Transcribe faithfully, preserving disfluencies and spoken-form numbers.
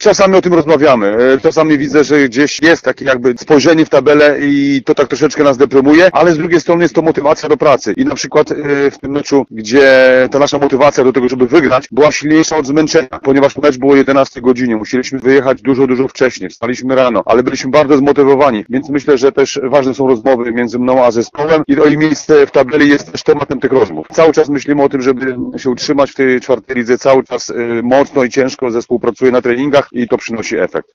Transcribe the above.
czasami o tym rozmawiamy. E, Czasami widzę, że gdzieś jest takie jakby spojrzenie w tabelę i to tak troszeczkę nas deprymuje, ale z drugiej strony jest to motywacja do pracy. I na przykład e, w tym meczu, gdzie ta nasza motywacja do tego, żeby wygrać, była silniejsza od zmęczenia, ponieważ mecz było o jedenastej godzinie. Musieliśmy wyjechać dużo, dużo wcześniej. Wstaliśmy rano, ale byliśmy bardzo zmotywowani, więc myślę, że też ważne są rozmowy między mną a zespołem i to i miejsce w tabeli jest też tematem tych rozmów. Cały czas myślimy o tym, żeby się utrzymać w tej czwartej lidze, cały czas y, mocno i ciężko zespół pracuje na treningach i to przynosi efekt.